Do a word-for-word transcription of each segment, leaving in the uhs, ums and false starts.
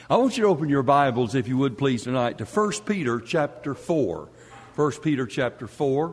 I want you to open your Bibles, if you would please, tonight to First Peter chapter four. First Peter chapter four.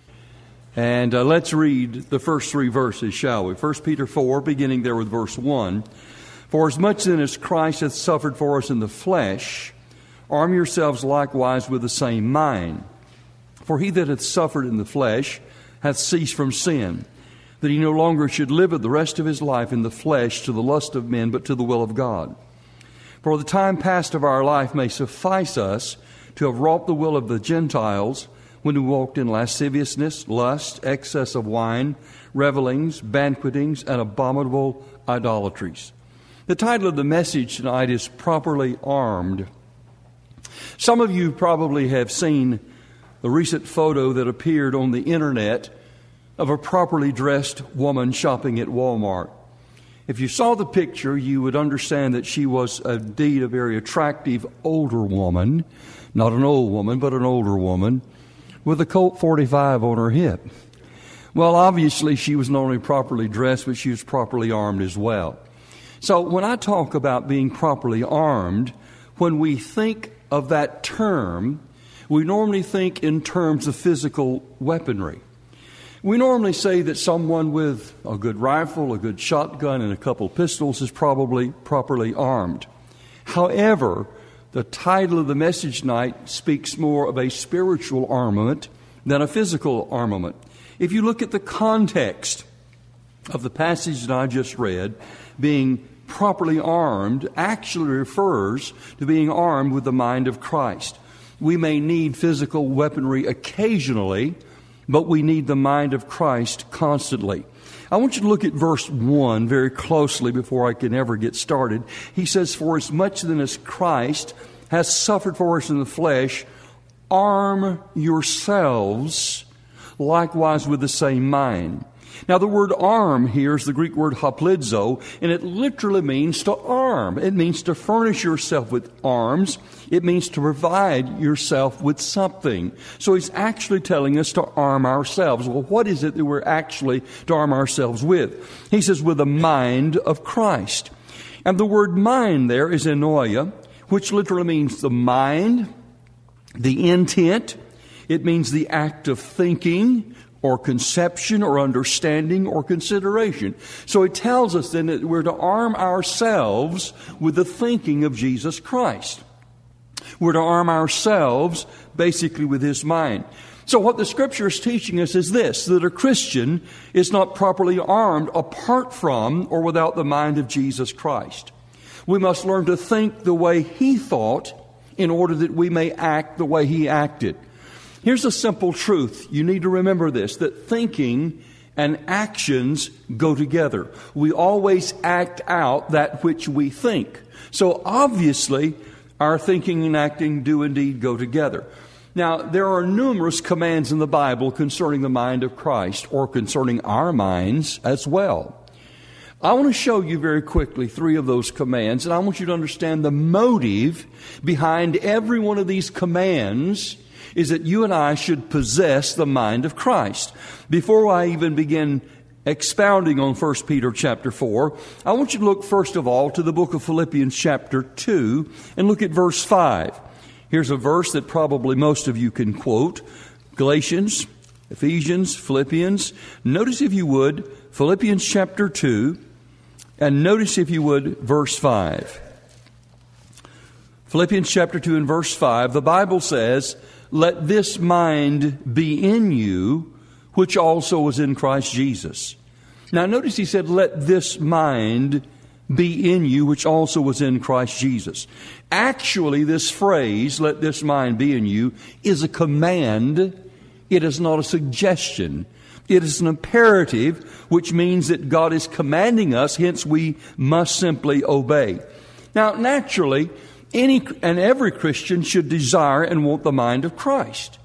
And uh, let's read the first three verses, shall we? First Peter four, beginning there with verse one. For as much then as Christ hath suffered for us in the flesh, arm yourselves likewise with the same mind. For he that hath suffered in the flesh hath ceased from sin, that he no longer should live the rest of his life in the flesh to the lust of men, but to the will of God. For the time past of our life may suffice us to have wrought the will of the Gentiles, when we walked in lasciviousness, lust, excess of wine, revelings, banquetings, and abominable idolatries. The title of the message tonight is Properly Armed. Some of you probably have seen the recent photo that appeared on the internet of a properly dressed woman shopping at Walmart. If you saw the picture, you would understand that she was indeed a very attractive older woman, not an old woman, but an older woman, with a Colt forty-five on her hip. Well, obviously, she was not only properly dressed, but she was properly armed as well. So when I talk about being properly armed, when we think of that term, we normally think in terms of physical weaponry. We normally say that someone with a good rifle, a good shotgun, and a couple pistols is probably properly armed. However, the title of the message tonight speaks more of a spiritual armament than a physical armament. If you look at the context of the passage that I just read, being properly armed actually refers to being armed with the mind of Christ. We may need physical weaponry occasionally, but we need the mind of Christ constantly. I want you to look at verse one very closely before I can ever get started. He says, for as much then as Christ has suffered for us in the flesh, arm yourselves likewise with the same mind. Now, the word arm here is the Greek word hoplizo, and it literally means to arm. It means to furnish yourself with arms. It means to provide yourself with something. So he's actually telling us to arm ourselves. Well, what is it that we're actually to arm ourselves with? He says, with the mind of Christ. And the word mind there is enoia, which literally means the mind, the intent. It means the act of thinking, or conception, or understanding, or consideration. So it tells us then that we're to arm ourselves with the thinking of Jesus Christ. We're to arm ourselves basically with His mind. So what the Scripture is teaching us is this, that a Christian is not properly armed apart from or without the mind of Jesus Christ. We must learn to think the way He thought in order that we may act the way He acted. Here's a simple truth. You need to remember this, that thinking and actions go together. We always act out that which we think. So obviously, our thinking and acting do indeed go together. Now, there are numerous commands in the Bible concerning the mind of Christ, or concerning our minds as well. I want to show you very quickly three of those commands, and I want you to understand the motive behind every one of these commands is that you and I should possess the mind of Christ. Before I even begin expounding on First Peter chapter four, I want you to look first of all to the book of Philippians chapter two and look at verse five. Here's a verse that probably most of you can quote. Galatians, Ephesians, Philippians. Notice if you would, Philippians chapter two, and notice if you would, verse five. Philippians chapter two and verse five, the Bible says, let this mind be in you, which also was in Christ Jesus. Now notice he said, let this mind be in you, which also was in Christ Jesus. Actually, this phrase, let this mind be in you, is a command. It is not a suggestion. It is an imperative, which means that God is commanding us, hence we must simply obey. Now, naturally, any and every Christian should desire and want the mind of Christ.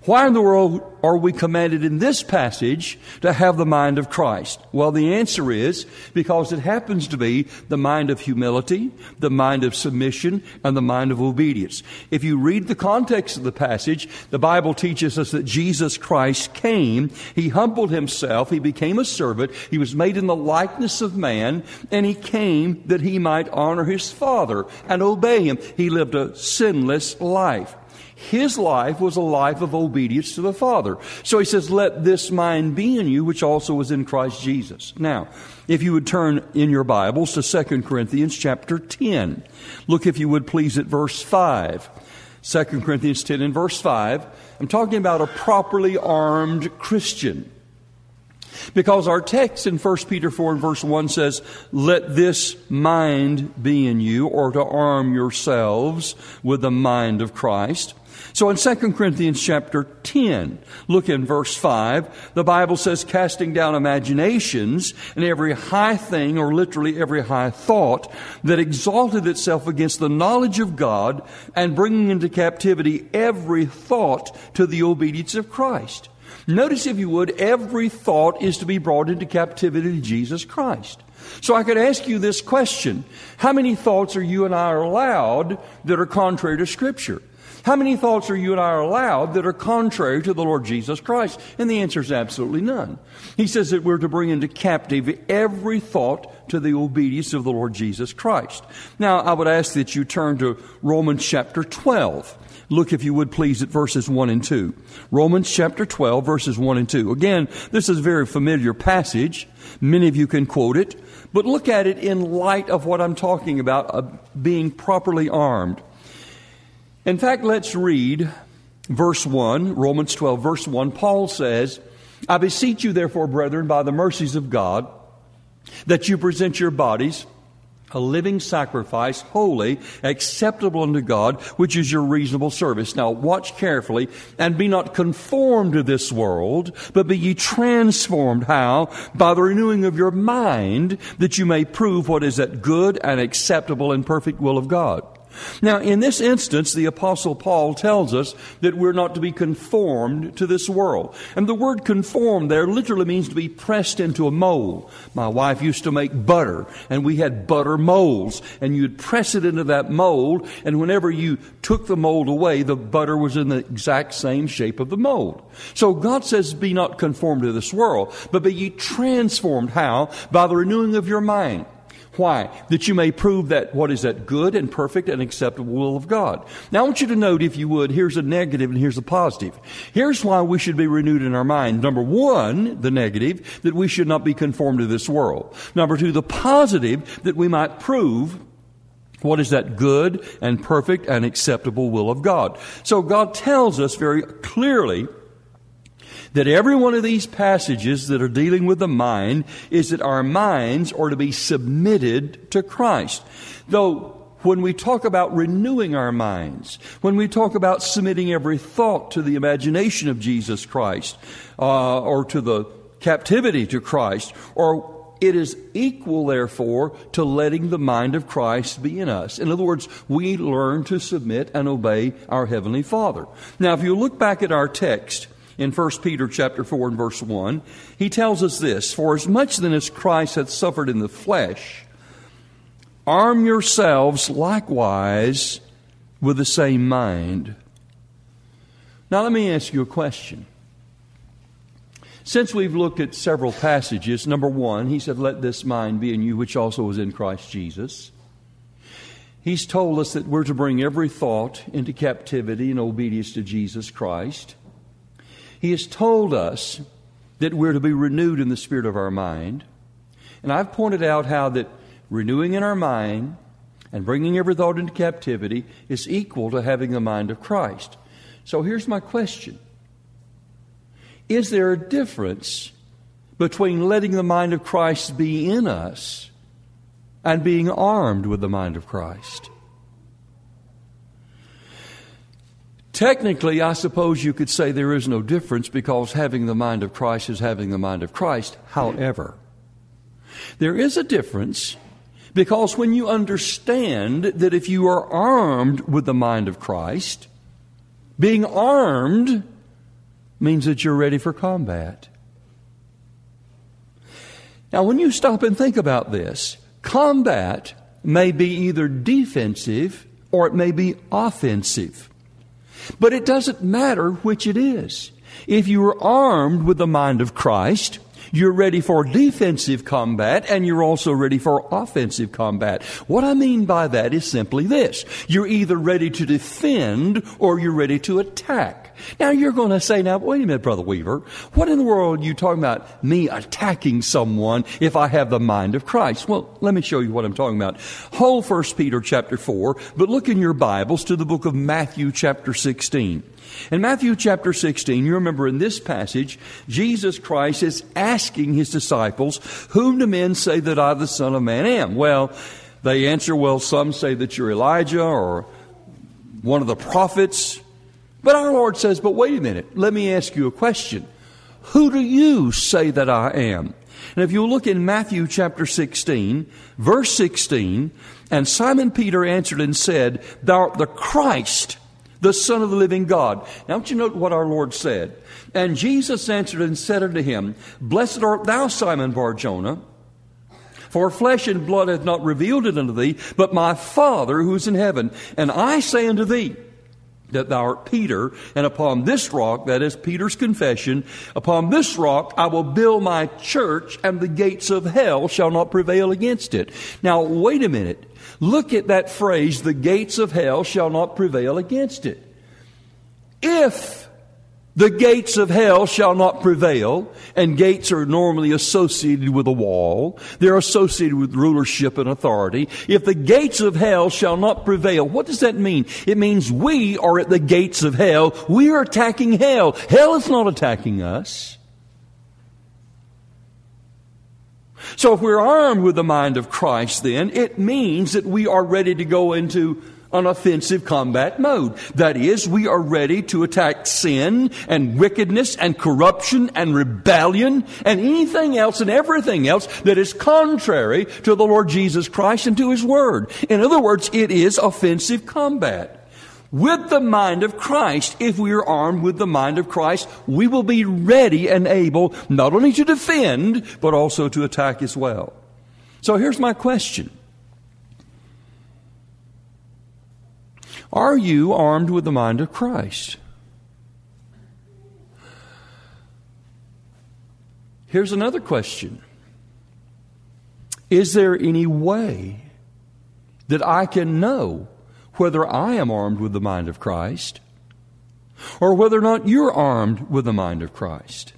Why in the world are we commanded in this passage to have the mind of Christ? Well, the answer is because it happens to be the mind of humility, the mind of submission, and the mind of obedience. If you read the context of the passage, the Bible teaches us that Jesus Christ came, He humbled Himself, He became a servant, He was made in the likeness of man, and He came that He might honor His Father and obey Him. He lived a sinless life. His life was a life of obedience to the Father. So He says, let this mind be in you, which also was in Christ Jesus. Now, if you would turn in your Bibles to Second Corinthians chapter ten. Look, if you would please, at verse five. Second Corinthians ten and verse five. I'm talking about a properly armed Christian. Because our text in First Peter four and verse one says, let this mind be in you, or to arm yourselves with the mind of Christ. So in Second Corinthians chapter ten, look in verse five, the Bible says, casting down imaginations and every high thing, or literally every high thought, that exalted itself against the knowledge of God, and bringing into captivity every thought to the obedience of Christ. Notice, if you would, every thought is to be brought into captivity to Jesus Christ. So I could ask you this question. How many thoughts are you and I allowed that are contrary to Scripture? How many thoughts are you and I allowed that are contrary to the Lord Jesus Christ? And the answer is absolutely none. He says that we're to bring into captivity every thought to the obedience of the Lord Jesus Christ. Now, I would ask that you turn to Romans chapter twelve. Look, if you would please, at verses one and two. Romans chapter twelve, verses one and two. Again, this is a very familiar passage. Many of you can quote it. But look at it in light of what I'm talking about, uh, being properly armed. In fact, let's read verse one, Romans twelve, verse one. Paul says, I beseech you, therefore, brethren, by the mercies of God, that you present your bodies a living sacrifice, holy, acceptable unto God, which is your reasonable service. Now watch carefully, and be not conformed to this world, but be ye transformed. How? By the renewing of your mind, that you may prove what is that good and acceptable and perfect will of God. Now, in this instance, the Apostle Paul tells us that we're not to be conformed to this world. And the word conform there literally means to be pressed into a mold. My wife used to make butter, and we had butter molds. And you'd press it into that mold, and whenever you took the mold away, the butter was in the exact same shape of the mold. So God says, be not conformed to this world, but be ye transformed. How? By the renewing of your mind. Why? That you may prove that what is that good and perfect and acceptable will of God. Now I want you to note, if you would, here's a negative and here's a positive. Here's why we should be renewed in our mind. Number one, the negative, that we should not be conformed to this world. Number two, the positive, that we might prove what is that good and perfect and acceptable will of God. So God tells us very clearly that every one of these passages that are dealing with the mind is that our minds are to be submitted to Christ. Though when we talk about renewing our minds, when we talk about submitting every thought to the imagination of Jesus Christ, uh, or to the captivity to Christ, or it is equal, therefore, to letting the mind of Christ be in us. In other words, we learn to submit and obey our Heavenly Father. Now, if you look back at our text, in First Peter chapter four and verse one, he tells us this, for as much then as Christ hath suffered in the flesh, arm yourselves likewise with the same mind. Now let me ask you a question. Since we've looked at several passages, number one, he said, let this mind be in you, which also was in Christ Jesus. He's told us that we're to bring every thought into captivity and obedience to Jesus Christ. He has told us that we're to be renewed in the spirit of our mind. And I've pointed out how that renewing in our mind and bringing every thought into captivity is equal to having the mind of Christ. So here's my question. Is there a difference between letting the mind of Christ be in us and being armed with the mind of Christ? Technically, I suppose you could say there is no difference, because having the mind of Christ is having the mind of Christ. However, there is a difference, because when you understand that if you are armed with the mind of Christ, being armed means that you're ready for combat. Now, when you stop and think about this, combat may be either defensive or it may be offensive. But it doesn't matter which it is. If you are armed with the mind of Christ, you're ready for defensive combat, and you're also ready for offensive combat. What I mean by that is simply this. You're either ready to defend or you're ready to attack. Now, you're going to say, now, wait a minute, Brother Weaver. What in the world are you talking about, me attacking someone if I have the mind of Christ? Well, let me show you what I'm talking about. Hold First Peter chapter four, but look in your Bibles to the book of Matthew chapter sixteen. In Matthew chapter sixteen, you remember in this passage, Jesus Christ is asking His disciples, whom do men say that I, the Son of Man, am? Well, they answer, well, some say that you're Elijah or one of the prophets. But our Lord says, but wait a minute, let me ask you a question. Who do you say that I am? And if you look in Matthew chapter sixteen, verse sixteen, and Simon Peter answered and said, thou art the Christ, the Son of the living God. Now, don't you note what our Lord said? And Jesus answered and said unto him, blessed art thou, Simon Bar-Jonah, for flesh and blood hath not revealed it unto thee, but my Father who is in heaven. And I say unto thee, that thou art Peter, and upon this rock, that is Peter's confession, upon this rock I will build my church, and the gates of hell shall not prevail against it. Now, wait a minute. Look at that phrase, the gates of hell shall not prevail against it. If the gates of hell shall not prevail, and gates are normally associated with a wall, they're associated with rulership and authority. If the gates of hell shall not prevail, what does that mean? It means we are at the gates of hell. We are attacking hell. Hell is not attacking us. So if we're armed with the mind of Christ, then it means that we are ready to go into an offensive combat mode. That is, we are ready to attack sin and wickedness and corruption and rebellion and anything else and everything else that is contrary to the Lord Jesus Christ and to His Word. In other words, it is offensive combat. With the mind of Christ, if we are armed with the mind of Christ, we will be ready and able not only to defend, but also to attack as well. So here's my question. Are you armed with the mind of Christ? Here's another question. Is there any way that I can know whether I am armed with the mind of Christ or whether or not you're armed with the mind of Christ?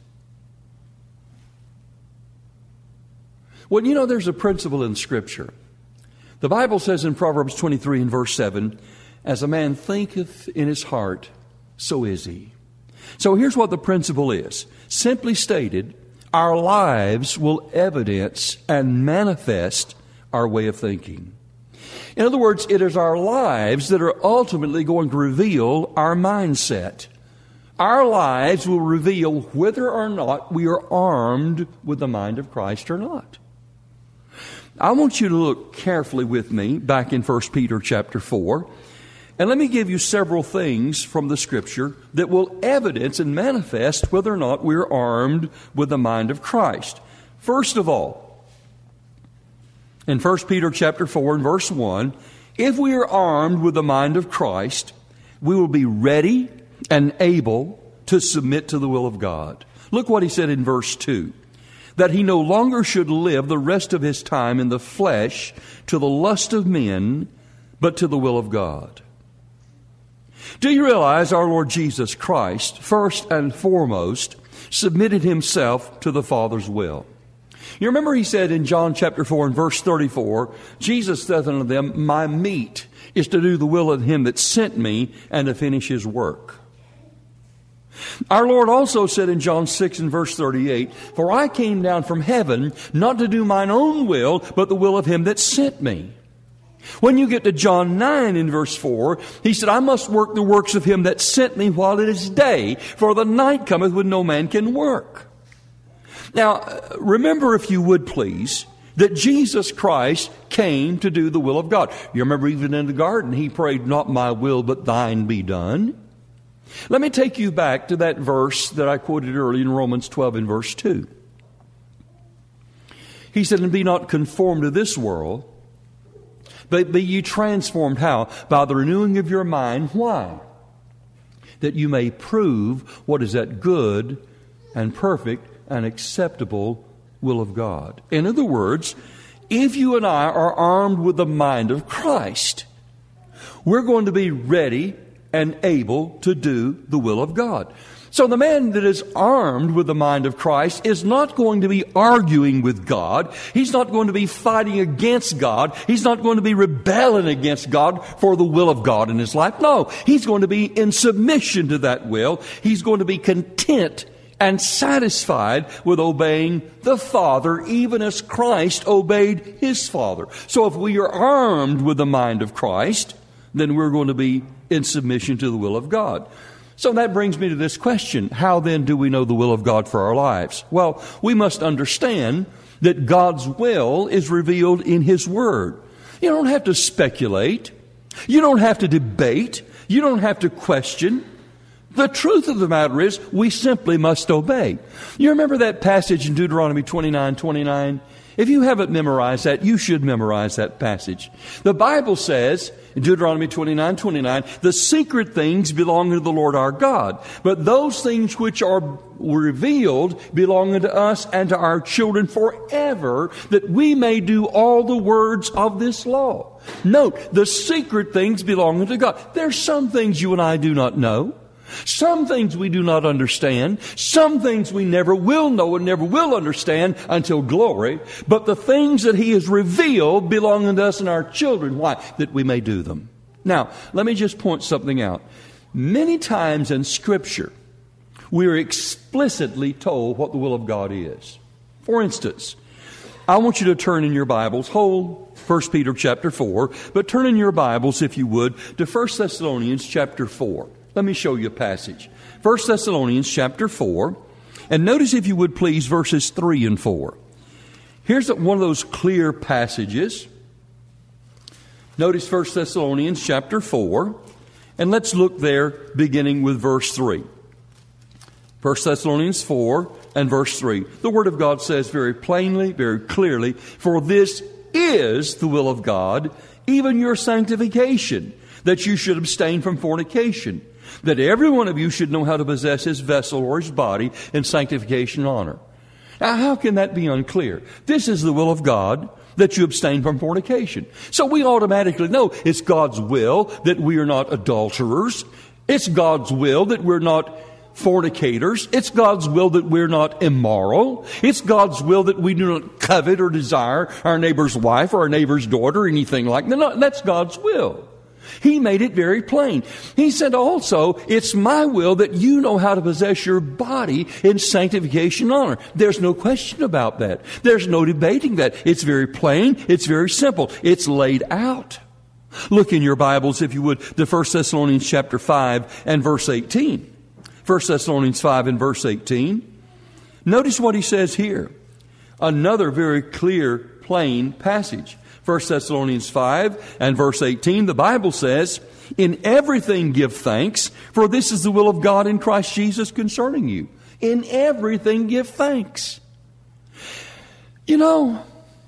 Well, you know, there's a principle in Scripture. The Bible says in Proverbs twenty-three and verse seven, as a man thinketh in his heart, so is he. So here's what the principle is. Simply stated, our lives will evidence and manifest our way of thinking. In other words, it is our lives that are ultimately going to reveal our mindset. Our lives will reveal whether or not we are armed with the mind of Christ or not. I want you to look carefully with me back in First Peter chapter four. And let me give you several things from the Scripture that will evidence and manifest whether or not we're armed with the mind of Christ. First of all, in First Peter chapter four and verse one, if we are armed with the mind of Christ, we will be ready and able to submit to the will of God. Look what he said in verse two. That he no longer should live the rest of his time in the flesh to the lust of men, but to the will of God. Do you realize our Lord Jesus Christ, first and foremost, submitted Himself to the Father's will? You remember He said in John chapter four and verse thirty-four, Jesus said unto them, my meat is to do the will of Him that sent me and to finish His work. Our Lord also said in John six and verse thirty-eight, for I came down from heaven not to do mine own will, but the will of Him that sent me. When you get to John nine in verse four, He said, I must work the works of Him that sent me while it is day, for the night cometh when no man can work. Now, remember, if you would please, that Jesus Christ came to do the will of God. You remember even in the garden, He prayed, not my will, but thine be done. Let me take you back to that verse that I quoted earlier in Romans twelve and verse two. He said, and be not conformed to this world, but be ye transformed, how? By the renewing of your mind. Why? That you may prove what is that good and perfect and acceptable will of God. In other words, if you and I are armed with the mind of Christ, we're going to be ready and able to do the will of God. So the man that is armed with the mind of Christ is not going to be arguing with God. He's not going to be fighting against God. He's not going to be rebelling against God for the will of God in his life. No, he's going to be in submission to that will. He's going to be content and satisfied with obeying the Father, even as Christ obeyed his Father. So if we are armed with the mind of Christ, then we're going to be in submission to the will of God. So that brings me to this question. How then do we know the will of God for our lives? Well, we must understand that God's will is revealed in his word. You don't have to speculate. You don't have to debate. You don't have to question. The truth of the matter is, we simply must obey. You remember that passage in Deuteronomy twenty-nine twenty-nine? If you haven't memorized that, you should memorize that passage. The Bible says, in Deuteronomy twenty-nine twenty-nine, the secret things belong to the Lord our God, but those things which are revealed belong unto us and to our children forever, that we may do all the words of this law. Note, the secret things belong unto God. There's some things you and I do not know. Some things we do not understand. Some things we never will know and never will understand until glory. But the things that he has revealed belong unto us and our children. Why? That we may do them. Now, let me just point something out. Many times in Scripture, we are explicitly told what the will of God is. For instance, I want you to turn in your Bibles, hold First Peter chapter four, but turn in your Bibles, if you would, to First Thessalonians chapter four. Let me show you a passage. First Thessalonians chapter four. And notice, if you would please, verses three and four. Here's one of those clear passages. Notice First Thessalonians chapter four. And let's look there beginning with verse three. First Thessalonians four and verse three. The Word of God says very plainly, very clearly, for this is the will of God, even your sanctification, that you should abstain from fornication, that every one of you should know how to possess his vessel or his body in sanctification and honor. Now, how can that be unclear? This is the will of God, that you abstain from fornication. So we automatically know it's God's will that we are not adulterers. It's God's will that we're not fornicators. It's God's will that we're not immoral. It's God's will that we do not covet or desire our neighbor's wife or our neighbor's daughter or anything like that. That's God's will. He made it very plain. He said also, it's my will that you know how to possess your body in sanctification and honor. There's no question about that. There's no debating that. It's very plain. It's very simple. It's laid out. Look in your Bibles, if you would, to First Thessalonians chapter five and verse eighteen. First Thessalonians five and verse eighteen. Notice what he says here. Another very clear, plain passage. First Thessalonians five and verse eighteen, the Bible says, in everything give thanks, for this is the will of God in Christ Jesus concerning you. In everything give thanks. You know,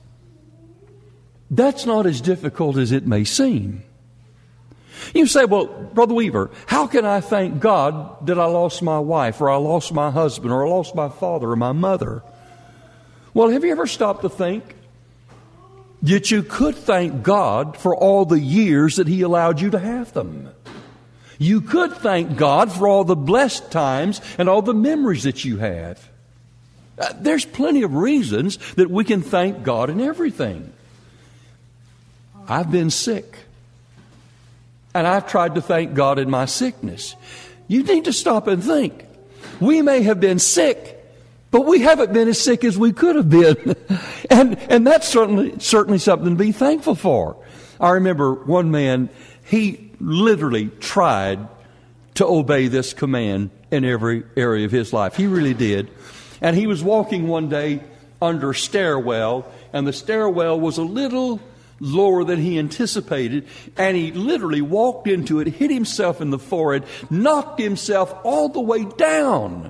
that's not as difficult as it may seem. You say, well, Brother Weaver, how can I thank God that I lost my wife, or I lost my husband, or I lost my father or my mother? Well, have you ever stopped to think that you could thank God for all the years that he allowed you to have them? You could thank God for all the blessed times and all the memories that you have. Uh, there's plenty of reasons that we can thank God in everything. I've been sick, and I've tried to thank God in my sickness. You need to stop and think. We may have been sick, but we haven't been as sick as we could have been. and and that's certainly certainly something to be thankful for. I remember one man, he literally tried to obey this command in every area of his life. He really did. And he was walking one day under a stairwell, and the stairwell was a little lower than he anticipated, and he literally walked into it, hit himself in the forehead, knocked himself all the way down.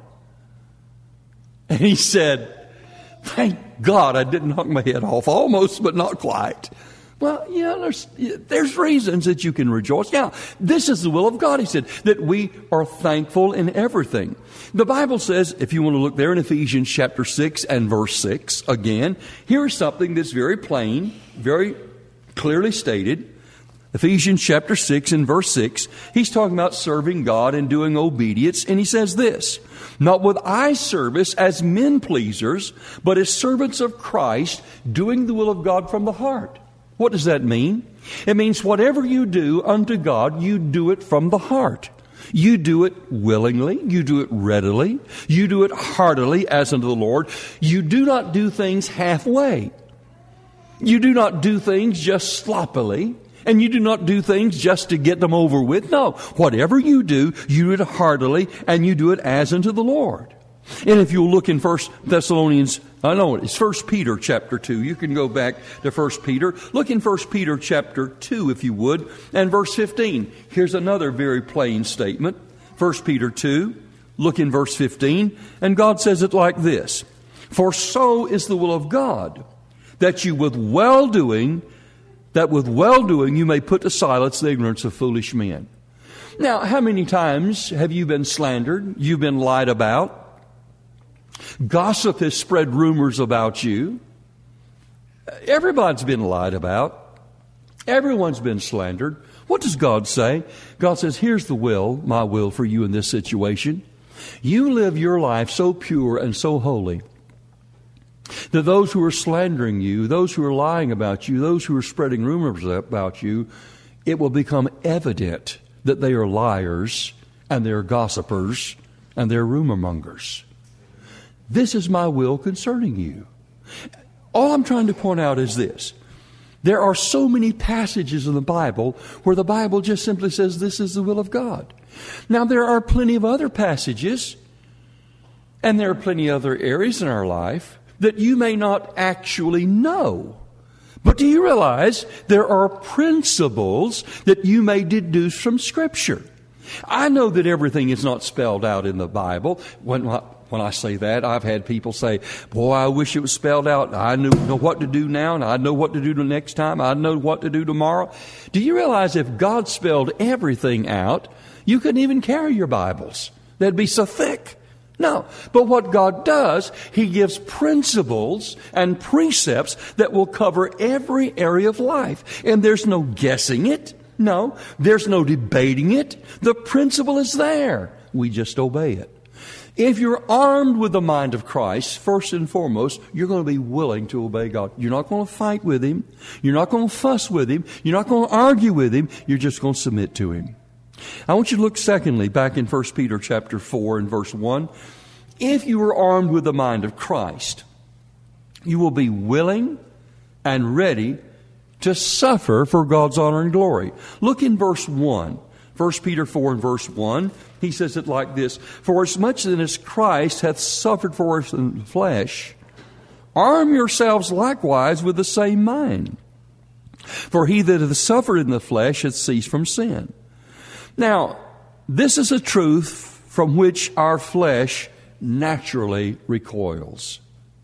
And he said, thank God I didn't knock my head off, almost, but not quite. Well, yeah, there's, there's reasons that you can rejoice. Now, this is the will of God, he said, that we are thankful in everything. The Bible says, if you want to look there in Ephesians chapter six and verse six, again, here's something that's very plain, very clearly stated. Ephesians chapter six and verse six, he's talking about serving God and doing obedience, and he says this, not with eye service as men pleasers, but as servants of Christ, doing the will of God from the heart. What does that mean? It means whatever you do unto God, you do it from the heart. You do it willingly. You do it readily. You do it heartily as unto the Lord. You do not do things halfway. You do not do things just sloppily. And you do not do things just to get them over with. No, whatever you do, you do it heartily and you do it as unto the Lord. And if you'll look in First Thessalonians, I know it's First Peter chapter two. You can go back to First Peter. Look in First Peter chapter two, if you would, and verse fifteen. Here's another very plain statement. First Peter two, look in verse fifteen, and God says it like this. For so is the will of God, that you with well-doing, that with well-doing you may put to silence the ignorance of foolish men. Now, how many times have you been slandered? You've been lied about? Gossip has spread rumors about you. Everybody's been lied about. Everyone's been slandered. What does God say? God says, here's the will, my will for you in this situation. You live your life so pure and so holy that those who are slandering you, those who are lying about you, those who are spreading rumors about you, it will become evident that they are liars and they're gossipers and they're rumor mongers. This is my will concerning you. All I'm trying to point out is this. There are so many passages in the Bible where the Bible just simply says this is the will of God. Now, there are plenty of other passages, and there are plenty of other areas in our life that you may not actually know. But do you realize there are principles that you may deduce from Scripture? I know that everything is not spelled out in the Bible. When, when I say that, I've had people say, boy, I wish it was spelled out. I knew, know what to do now, and I know what to do the next time. I know what to do tomorrow. Do you realize if God spelled everything out, you couldn't even carry your Bibles? They'd be so thick. No. But what God does, He gives principles and precepts that will cover every area of life. And there's no guessing it. No. There's no debating it. The principle is there. We just obey it. If you're armed with the mind of Christ, first and foremost, you're going to be willing to obey God. You're not going to fight with Him. You're not going to fuss with Him. You're not going to argue with Him. You're just going to submit to Him. I want you to look secondly back in First Peter chapter four and verse one. If you are armed with the mind of Christ, you will be willing and ready to suffer for God's honor and glory. Look in verse one. First Peter four and verse one. He says it like this. For as much as Christ hath suffered for us in the flesh, arm yourselves likewise with the same mind. For he that hath suffered in the flesh hath ceased from sin. Now, this is a truth from which our flesh naturally recoils.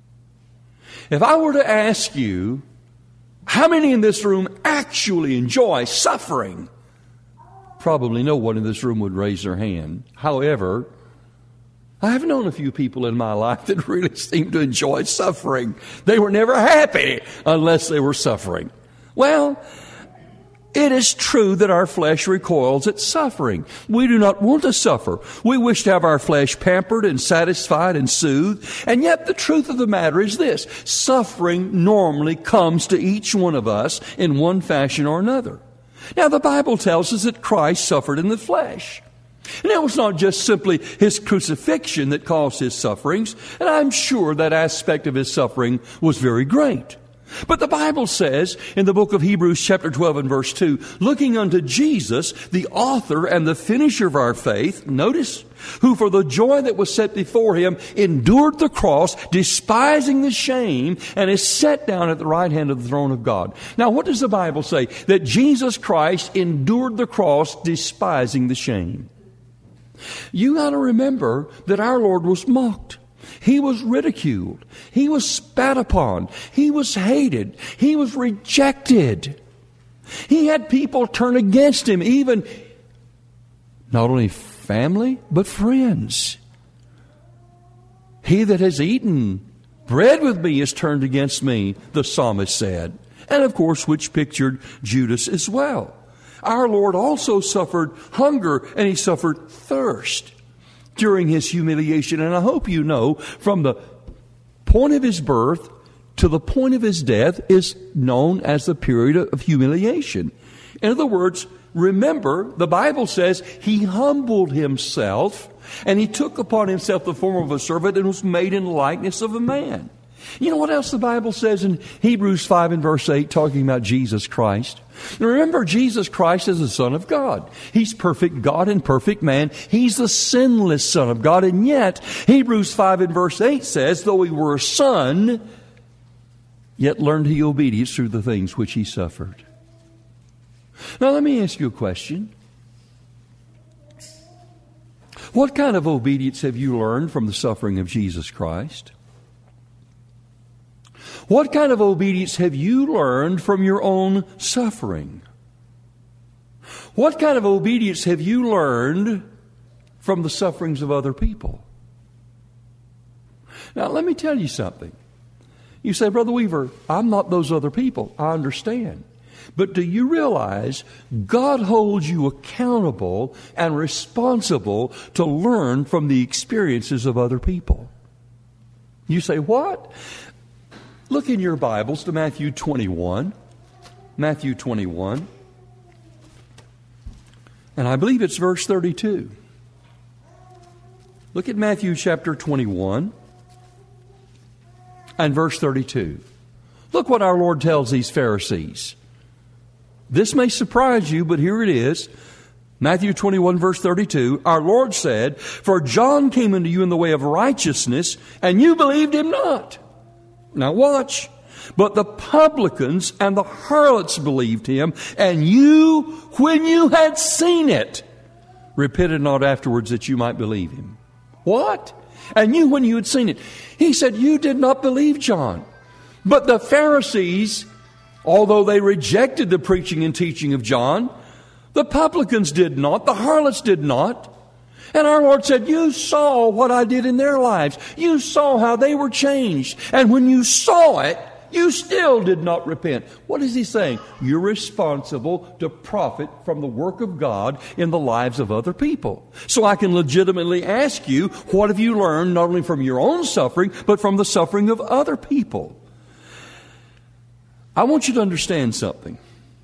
If I were to ask you, how many in this room actually enjoy suffering? Probably no one in this room would raise their hand. However, I have known a few people in my life that really seem to enjoy suffering. They were never happy unless they were suffering. Well, it is true that our flesh recoils at suffering. We do not want to suffer. We wish to have our flesh pampered and satisfied and soothed. And yet the truth of the matter is this. Suffering normally comes to each one of us in one fashion or another. Now, the Bible tells us that Christ suffered in the flesh. And it was not just simply His crucifixion that caused His sufferings. And I'm sure that aspect of His suffering was very great. But the Bible says in the book of Hebrews chapter twelve and verse two, looking unto Jesus, the author and the finisher of our faith, notice, who for the joy that was set before him endured the cross, despising the shame, and is set down at the right hand of the throne of God. Now, what does the Bible say? That Jesus Christ endured the cross, despising the shame. You got to remember that our Lord was mocked. He was ridiculed. He was spat upon. He was hated. He was rejected. He had people turn against him, even not only family, but friends. He that has eaten bread with me is turned against me, the psalmist said. And of course, which pictured Judas as well. Our Lord also suffered hunger and he suffered thirst during his humiliation. And I hope you know, from the point of his birth to the point of his death is known as the period of humiliation. In other words, remember, the Bible says he humbled himself and he took upon himself the form of a servant and was made in likeness of a man. You know what else the Bible says in Hebrews five and verse eight, talking about Jesus Christ? Now remember, Jesus Christ is the Son of God. He's perfect God and perfect man. He's the sinless Son of God. And yet, Hebrews five and verse eight says, though he were a son, yet learned he obedience through the things which he suffered. Now let me ask you a question. What kind of obedience have you learned from the suffering of Jesus Christ? What kind of obedience have you learned from your own suffering? What kind of obedience have you learned from the sufferings of other people? Now, let me tell you something. You say, Brother Weaver, I'm not those other people. I understand. But do you realize God holds you accountable and responsible to learn from the experiences of other people? You say, what? Look in your Bibles to Matthew twenty-one. Matthew twenty-one. And I believe it's verse thirty-two. Look at Matthew chapter twenty-one and verse thirty-two. Look what our Lord tells these Pharisees. This may surprise you, but here it is. Matthew twenty-one verse thirty-two. Our Lord said, for John came unto you in the way of righteousness, and you believed him not. Now watch. But the publicans and the harlots believed him, and you, when you had seen it, repented not afterwards that you might believe him. What? And you, when you had seen it. He said, you did not believe John. But the Pharisees, although they rejected the preaching and teaching of John, the publicans did not, the harlots did not. And our Lord said, you saw what I did in their lives. You saw how they were changed. And when you saw it, you still did not repent. What is he saying? You're responsible to profit from the work of God in the lives of other people. So I can legitimately ask you, what have you learned not only from your own suffering, but from the suffering of other people? I want you to understand something.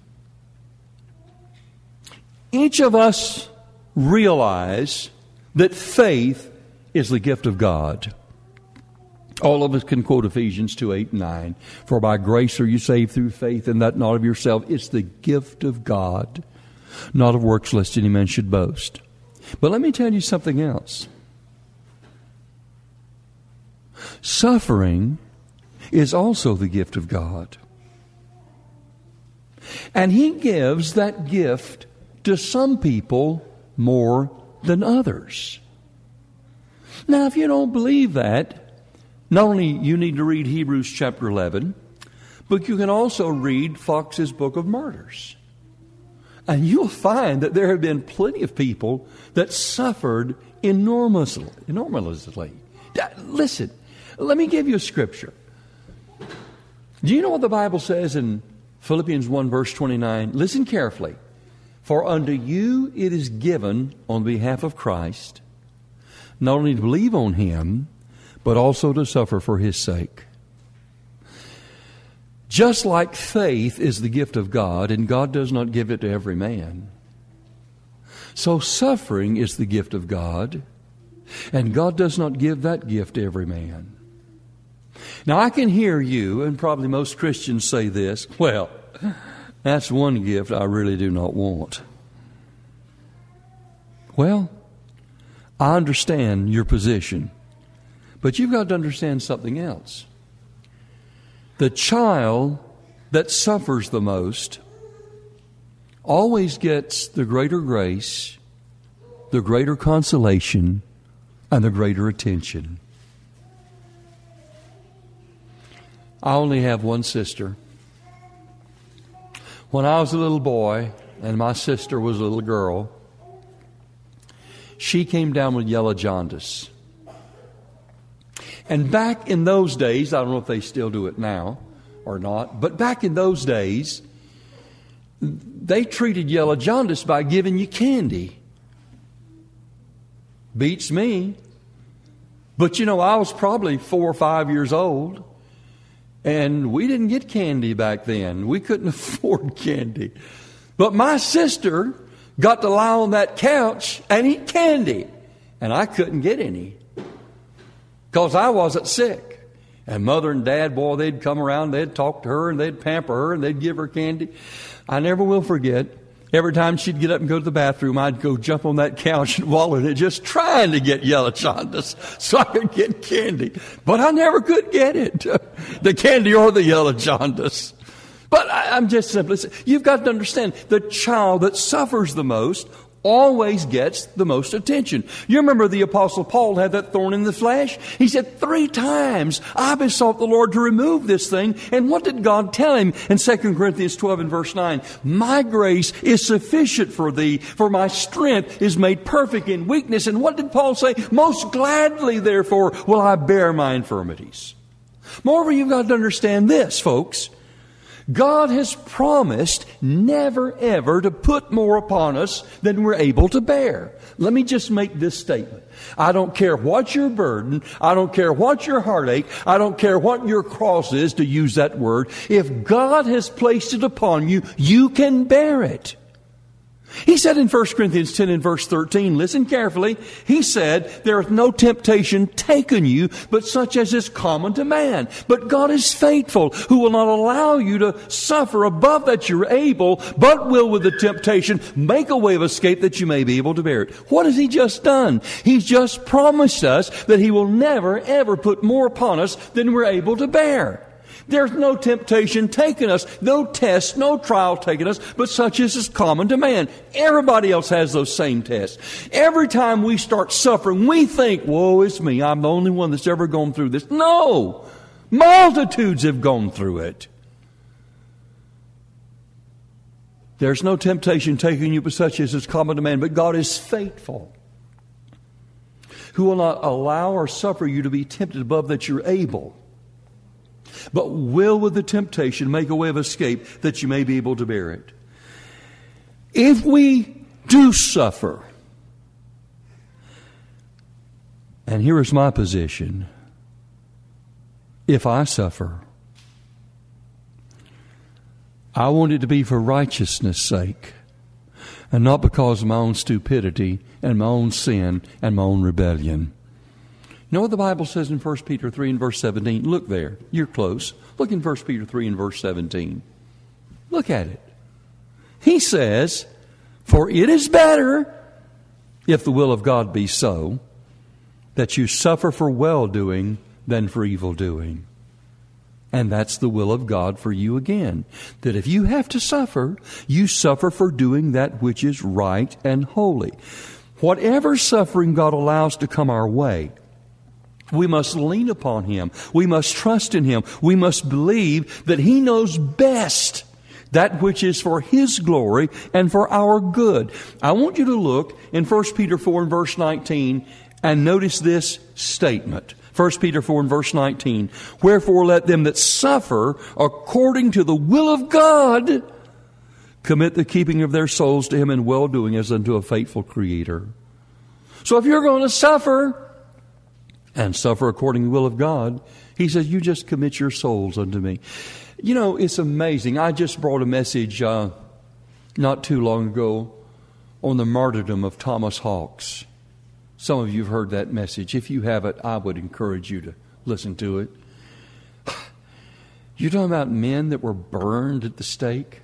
Each of us realize that faith is the gift of God. All of us can quote Ephesians two, eight, and nine. For by grace are you saved through faith, and that not of yourself. It's the gift of God, not of works, lest any man should boast. But let me tell you something else. Suffering is also the gift of God. And He gives that gift to some people more than others. Now, if you don't believe that, not only you need to read Hebrews chapter eleven, but you can also read Fox's Book of Martyrs. And you'll find that there have been plenty of people that suffered enormously. enormously. Listen, let me give you a scripture. Do you know what the Bible says in Philippians one verse twenty-nine? Listen carefully. For unto you it is given on behalf of Christ, not only to believe on Him, but also to suffer for His sake. Just like faith is the gift of God, and God does not give it to every man, so suffering is the gift of God, and God does not give that gift to every man. Now, I can hear you, and probably most Christians say this, well, that's one gift I really do not want. Well, I understand your position, but you've got to understand something else. The child that suffers the most always gets the greater grace, the greater consolation, and the greater attention. I only have one sister. When I was a little boy and my sister was a little girl, she came down with yellow jaundice. And back in those days, I don't know if they still do it now or not, but back in those days, they treated yellow jaundice by giving you candy. Beats me. But you know, I was probably four or five years old, and we didn't get candy back then. We couldn't afford candy. But my sister got to lie on that couch and eat candy, and I couldn't get any because I wasn't sick. And Mother and Dad, boy, they'd come around, they'd talk to her, and they'd pamper her, and they'd give her candy. I never will forget, every time she'd get up and go to the bathroom, I'd go jump on that couch and wallow in it, just trying to get yellow jaundice so I could get candy. But I never could get it, the candy or the yellow jaundice. But I, I'm just simply saying, you've got to understand, the child that suffers the most always gets the most attention. You remember the Apostle Paul had that thorn in the flesh? He said, three times I besought the Lord to remove this thing. And what did God tell him in Second Corinthians twelve and verse nine? My grace is sufficient for thee, for my strength is made perfect in weakness. And what did Paul say? Most gladly, therefore, will I bear my infirmities. Moreover, you've got to understand this, folks. God has promised never, ever to put more upon us than we're able to bear. Let me just make this statement. I don't care what your burden. I don't care what your heartache. I don't care what your cross is, to use that word. If God has placed it upon you, you can bear it. He said in First Corinthians ten and verse thirteen, listen carefully, he said, there is no temptation taken you, but such as is common to man. But God is faithful, who will not allow you to suffer above that you're able, but will with the temptation make a way of escape that you may be able to bear it. What has he just done? He's just promised us that he will never, ever put more upon us than we're able to bear. There's no temptation taken us, no test, no trial taken us, but such as is common to man. Everybody else has those same tests. Every time we start suffering, we think, woe is me, I'm the only one that's ever gone through this. No! Multitudes have gone through it. There's no temptation taken you, but such as is common to man, but God is faithful, who will not allow or suffer you to be tempted above that you're able, but will with the temptation make a way of escape that you may be able to bear it. If we do suffer, and here is my position, if I suffer, I want it to be for righteousness' sake, and not because of my own stupidity and my own sin and my own rebellion. You know what the Bible says in First Peter three and verse seventeen? Look there. You're close. Look in First Peter three and verse seventeen. Look at it. He says, for it is better, if the will of God be so, that you suffer for well-doing than for evil-doing. And that's the will of God for you again. That if you have to suffer, you suffer for doing that which is right and holy. Whatever suffering God allows to come our way, we must lean upon Him. We must trust in Him. We must believe that He knows best that which is for His glory and for our good. I want you to look in First Peter four and verse nineteen and notice this statement. First Peter four and verse nineteen. Wherefore let them that suffer according to the will of God commit the keeping of their souls to Him in well-doing as unto a faithful Creator. So if you're going to suffer, and suffer according to the will of God, He says, you just commit your souls unto me. You know, it's amazing. I just brought a message uh, not too long ago on the martyrdom of Thomas Hawks. Some of you have heard that message. If you haven't, I would encourage you to listen to it. You're talking about men that were burned at the stake?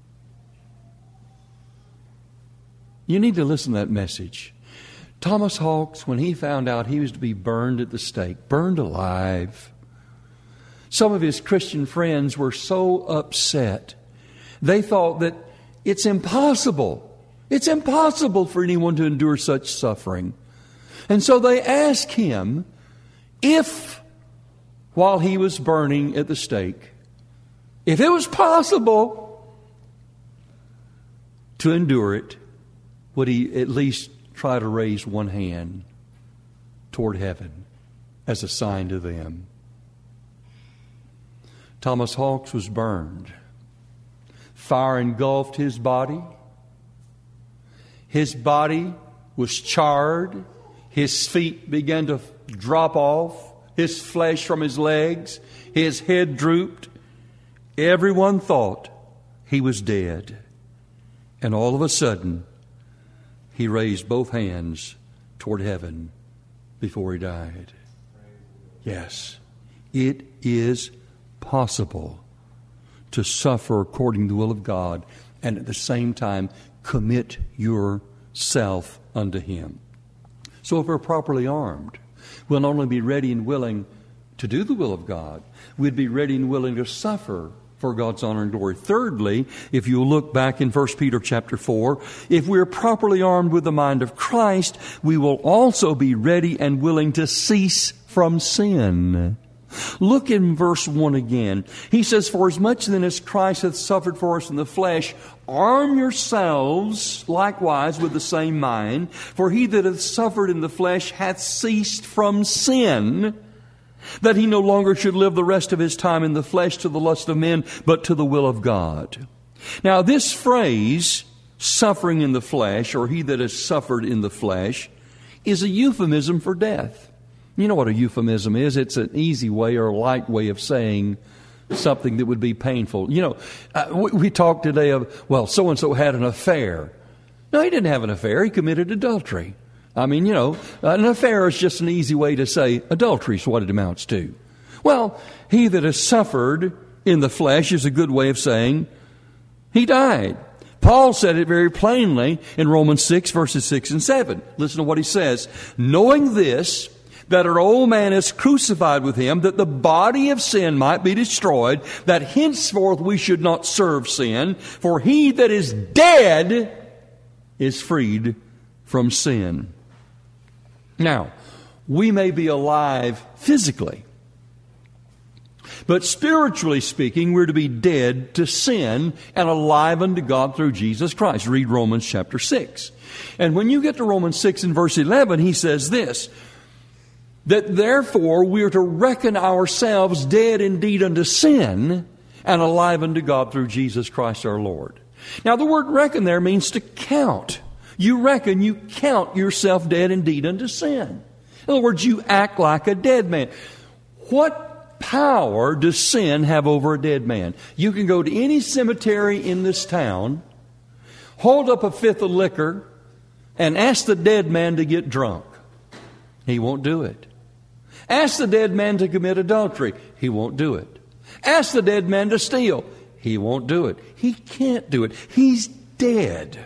You need to listen to that message. Thomas Hawks, when he found out he was to be burned at the stake, burned alive, some of his Christian friends were so upset. They thought that it's impossible. It's impossible for anyone to endure such suffering. And so they asked him if, while he was burning at the stake, if it was possible to endure it, would he at least try to raise one hand toward heaven as a sign to them? Thomas Hawks was burned. Fire engulfed his body. His body was charred. His feet began to drop off. His flesh from his legs. His head drooped. Everyone thought he was dead. And all of a sudden, he raised both hands toward heaven before he died. Yes, it is possible to suffer according to the will of God and at the same time commit yourself unto Him. So if we're properly armed, we'll not only be ready and willing to do the will of God, we'd be ready and willing to suffer for God's honor and glory. Thirdly, if you look back in First Peter chapter four, if we're properly armed with the mind of Christ, we will also be ready and willing to cease from sin. Look in verse one again. He says, "For as much then as Christ hath suffered for us in the flesh, arm yourselves likewise with the same mind. For he that hath suffered in the flesh hath ceased from sin, that he no longer should live the rest of his time in the flesh to the lust of men, but to the will of God." Now this phrase, suffering in the flesh, or he that has suffered in the flesh, is a euphemism for death. You know what a euphemism is? It's an easy way or a light way of saying something that would be painful. You know, uh, we, we talked today of, well, so-and-so had an affair. No, he didn't have an affair. He committed adultery. I mean, you know, an affair is just an easy way to say adultery is what it amounts to. Well, he that has suffered in the flesh is a good way of saying he died. Paul said it very plainly in Romans six, verses six and seven. Listen to what he says. "Knowing this, that our old man is crucified with him, that the body of sin might be destroyed, that henceforth we should not serve sin. For he that is dead is freed from sin." Now, we may be alive physically, but spiritually speaking, we're to be dead to sin and alive unto God through Jesus Christ. Read Romans chapter six. And when you get to Romans six and verse eleven, he says this, that therefore we are to reckon ourselves dead indeed unto sin and alive unto God through Jesus Christ our Lord. Now the word reckon there means to count. You reckon, you count yourself dead indeed unto sin. In other words, you act like a dead man. What power does sin have over a dead man? You can go to any cemetery in this town, hold up a fifth of liquor, and ask the dead man to get drunk. He won't do it. Ask the dead man to commit adultery. He won't do it. Ask the dead man to steal. He won't do it. He can't do it. He's dead.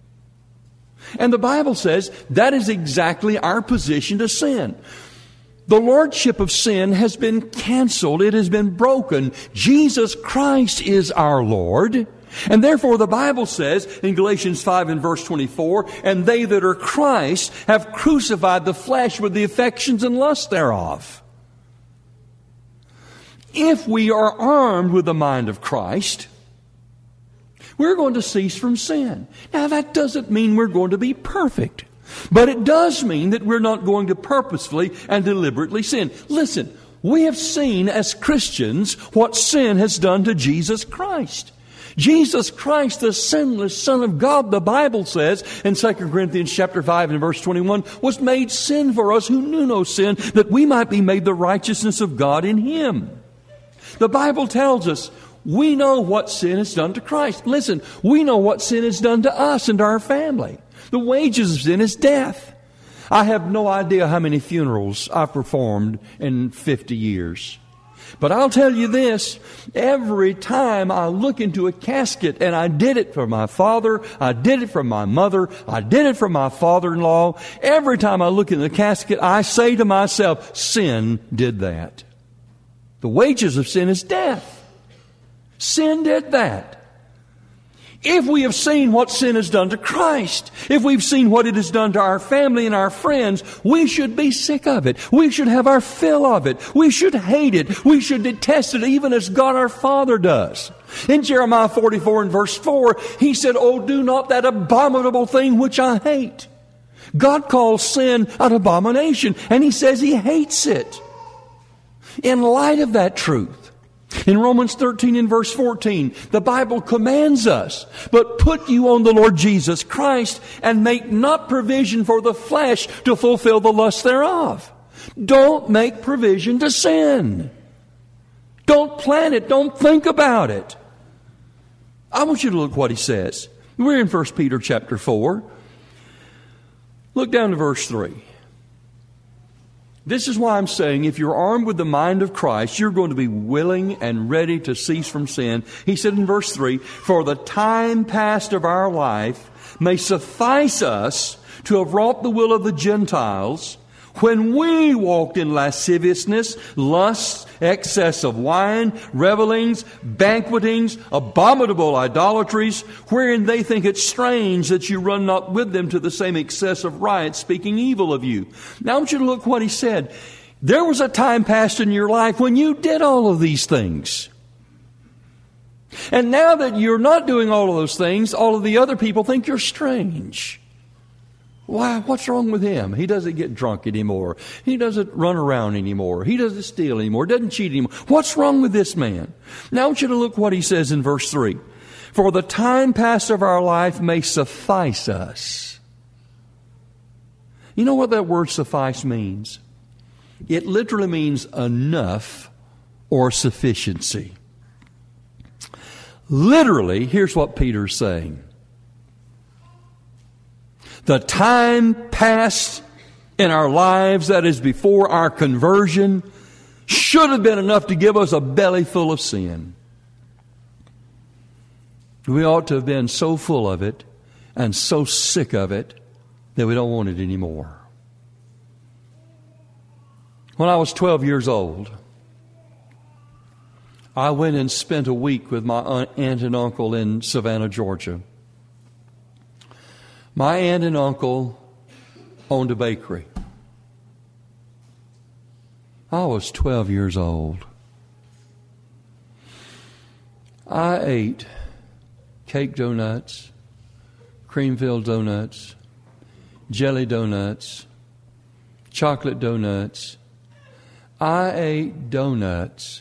And the Bible says that is exactly our position to sin. The lordship of sin has been canceled. It has been broken. Jesus Christ is our Lord. And therefore the Bible says in Galatians five and verse twenty-four, "And they that are Christ have crucified the flesh with the affections and lusts thereof." If we are armed with the mind of Christ, we're going to cease from sin. Now that doesn't mean we're going to be perfect, but it does mean that we're not going to purposefully and deliberately sin. Listen, we have seen as Christians what sin has done to Jesus Christ. Jesus Christ, the sinless Son of God, the Bible says in Second Corinthians chapter five and verse twenty-one, was made sin for us who knew no sin, that we might be made the righteousness of God in Him. The Bible tells us we know what sin has done to Christ. Listen, we know what sin has done to us and to our family. The wages of sin is death. I have no idea how many funerals I've performed in fifty years. But I'll tell you this, every time I look into a casket, and I did it for my father, I did it for my mother, I did it for my father-in-law, every time I look in the casket, I say to myself, sin did that. The wages of sin is death. Sin did that. If we have seen what sin has done to Christ, if we've seen what it has done to our family and our friends, we should be sick of it. We should have our fill of it. We should hate it. We should detest it even as God our Father does. In Jeremiah forty-four and verse four, He said, "Oh, do not that abominable thing which I hate." God calls sin an abomination, and He says He hates it. In light of that truth, in Romans thirteen and verse fourteen, the Bible commands us, "But put you on the Lord Jesus Christ, and make not provision for the flesh to fulfill the lust thereof." Don't make provision to sin. Don't plan it. Don't think about it. I want you to look what he says. We're in First Peter chapter four. Look down to verse three. This is why I'm saying if you're armed with the mind of Christ, you're going to be willing and ready to cease from sin. He said in verse three, "For the time past of our life may suffice us to have wrought the will of the Gentiles, when we walked in lasciviousness, lusts, excess of wine, revelings, banquetings, abominable idolatries, wherein they think it strange that you run not with them to the same excess of riot, speaking evil of you." Now I want you to look what he said. There was a time past in your life when you did all of these things. And now that you're not doing all of those things, all of the other people think you're strange. Why? What's wrong with him? He doesn't get drunk anymore. He doesn't run around anymore. He doesn't steal anymore. Doesn't cheat anymore. What's wrong with this man? Now I want you to look what he says in verse three. "For the time past of our life may suffice us." You know what that word suffice means? It literally means enough or sufficiency. Literally, here's what Peter's saying. The time past in our lives, that is before our conversion, should have been enough to give us a belly full of sin. We ought to have been so full of it and so sick of it that we don't want it anymore. When I was twelve years old, I went and spent a week with my aunt and uncle in Savannah, Georgia. My aunt and uncle owned a bakery. I was twelve years old. I ate cake donuts, cream-filled donuts, jelly donuts, chocolate donuts. I ate donuts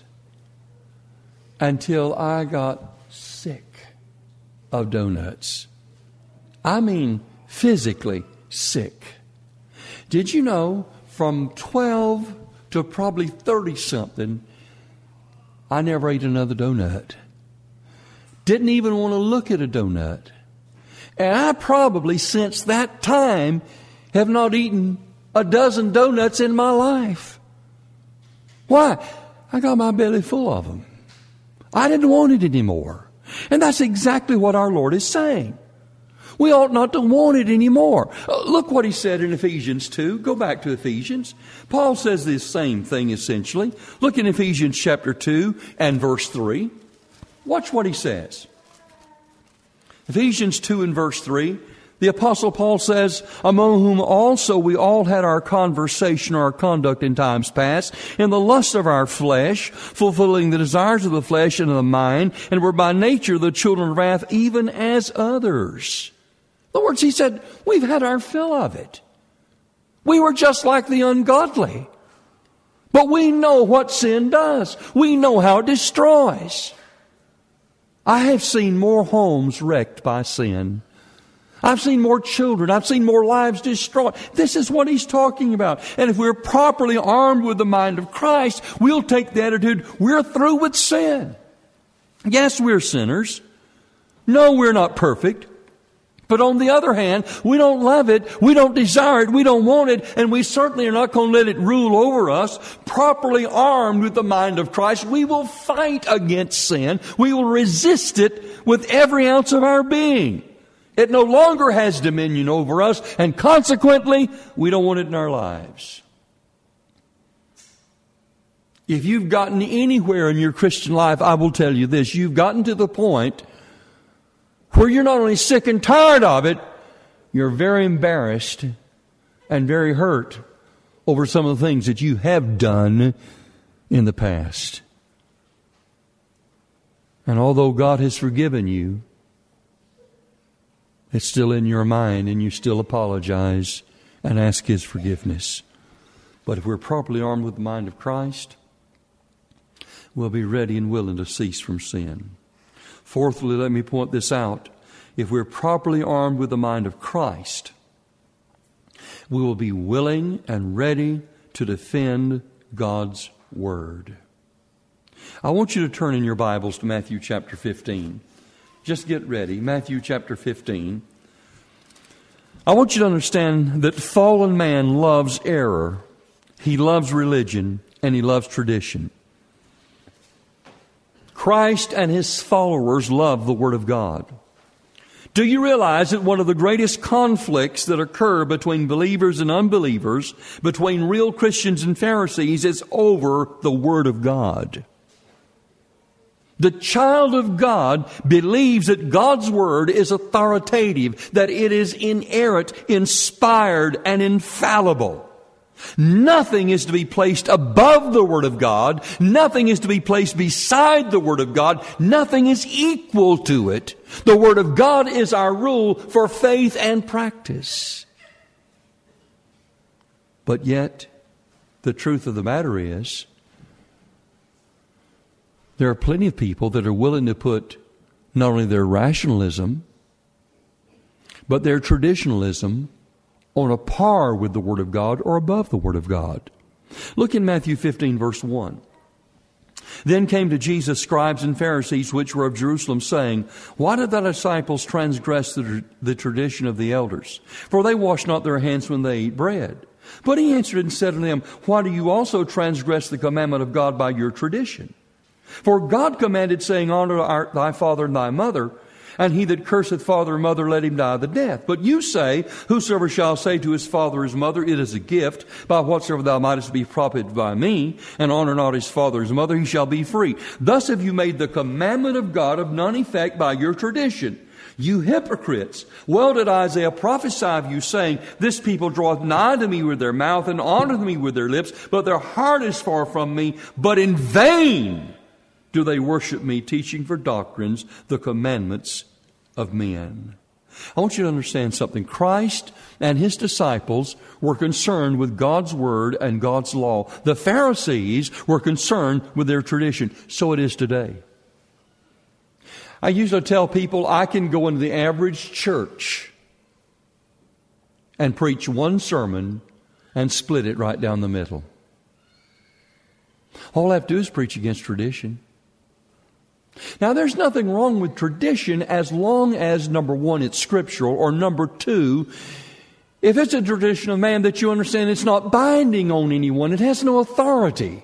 until I got sick of donuts. I mean physically sick. Did you know from twelve to probably thirty-something, I never ate another donut. Didn't even want to look at a donut. And I probably since that time have not eaten a dozen donuts in my life. Why? I got my belly full of them. I didn't want it anymore. And that's exactly what our Lord is saying. We ought not to want it anymore. Uh, look what he said in Ephesians two. Go back to Ephesians. Paul says this same thing essentially. Look in Ephesians chapter two and verse three. Watch what he says. Ephesians two and verse three. The Apostle Paul says, "Among whom also we all had our conversation or our conduct in times past, in the lust of our flesh, fulfilling the desires of the flesh and of the mind, and were by nature the children of wrath, even as others." In other words, he said, we've had our fill of it. We were just like the ungodly. But we know what sin does. We know how it destroys. I have seen more homes wrecked by sin. I've seen more children. I've seen more lives destroyed. This is what he's talking about. And if we're properly armed with the mind of Christ, we'll take the attitude, we're through with sin. Yes, we're sinners. No, we're not perfect. But on the other hand, we don't love it, we don't desire it, we don't want it, and we certainly are not going to let it rule over us. Properly armed with the mind of Christ, we will fight against sin. We will resist it with every ounce of our being. It no longer has dominion over us, and consequently, we don't want it in our lives. If you've gotten anywhere in your Christian life, I will tell you this, you've gotten to the point where you're not only sick and tired of it, you're very embarrassed and very hurt over some of the things that you have done in the past. And although God has forgiven you, it's still in your mind and you still apologize and ask His forgiveness. But if we're properly armed with the mind of Christ, we'll be ready and willing to cease from sin. Fourthly, let me point this out. If we're properly armed with the mind of Christ, we will be willing and ready to defend God's Word. I want you to turn in your Bibles to Matthew chapter fifteen. Just get ready. Matthew chapter fifteen. I want you to understand that fallen man loves error. He loves religion and he loves tradition. Christ and His followers love the Word of God. Do you realize that one of the greatest conflicts that occur between believers and unbelievers, between real Christians and Pharisees, is over the Word of God? The child of God believes that God's Word is authoritative, that it is inerrant, inspired, and infallible. Nothing is to be placed above the Word of God. Nothing is to be placed beside the Word of God. Nothing is equal to it. The Word of God is our rule for faith and practice. But yet, the truth of the matter is, there are plenty of people that are willing to put not only their rationalism, but their traditionalism on a par with the Word of God or above the Word of God. Look in Matthew fifteen, verse one. Then came to Jesus scribes and Pharisees which were of Jerusalem, saying, Why did thy disciples transgress the, the tradition of the elders? For they wash not their hands when they eat bread. But he answered and said to them, Why do you also transgress the commandment of God by your tradition? For God commanded, saying, Honor our, thy father and thy mother, and he that curseth father or mother, let him die the death. But you say, Whosoever shall say to his father or his mother, It is a gift, by whatsoever thou mightest be profited by me, and honor not his father or his mother, he shall be free. Thus have you made the commandment of God of none effect by your tradition. You hypocrites! Well did Isaiah prophesy of you, saying, This people draweth nigh to me with their mouth, and honoreth me with their lips, but their heart is far from me, but in vain do they worship me, teaching for doctrines the commandments of men. I want you to understand something. Christ and His disciples were concerned with God's Word and God's law. The Pharisees were concerned with their tradition. So it is today. I usually tell people I can go into the average church and preach one sermon and split it right down the middle. All I have to do is preach against tradition. Now, there's nothing wrong with tradition as long as, number one, it's scriptural, or number two, if it's a tradition of man that you understand it's not binding on anyone, it has no authority.